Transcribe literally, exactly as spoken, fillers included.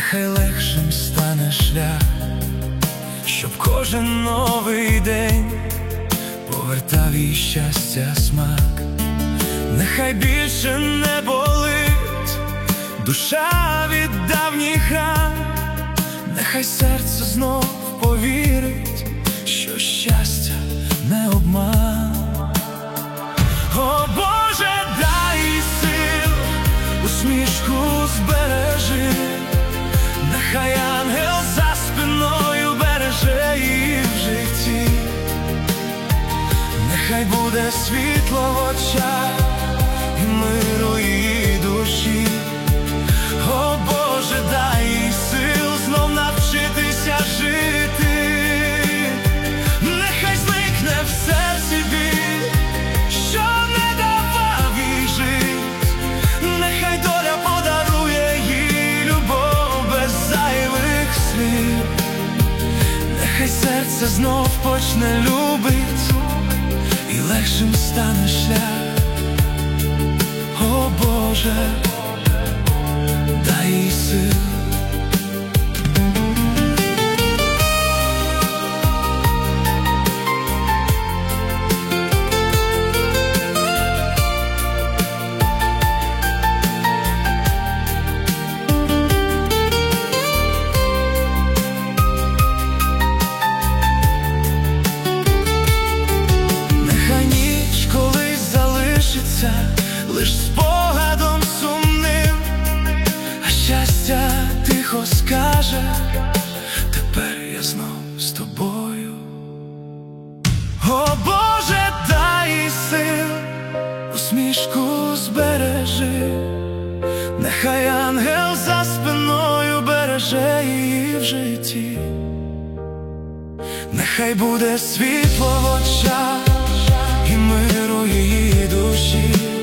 нехай легшим стане шлях, щоб кожен новий день повертав їй щастя смак. Нехай більше не болить душа від давніх ран, нехай серце знов повірить, що щастя не обман. О Боже, дай їй сил, усмішку збережи, нехай ангел за спиною береже її в житті. Нехай буде світло в очах і миру її душі. О Боже, дай їй сил знов навчитися жити. Нехай зникне в серці біль, що не давав їй жить. Нехай доля подарує їй любов без зайвих слів. Нехай серце знов почне любить і легшим стане шлях. О Боже, дай їй сил. Лиш спогадом сумним, а щастя тихо скаже: тепер я знов з тобою. О Боже, дай їй сил, усмішку збережи, нехай ангел за спиною береже її в житті. Нехай буде світло в очах і миру її душі.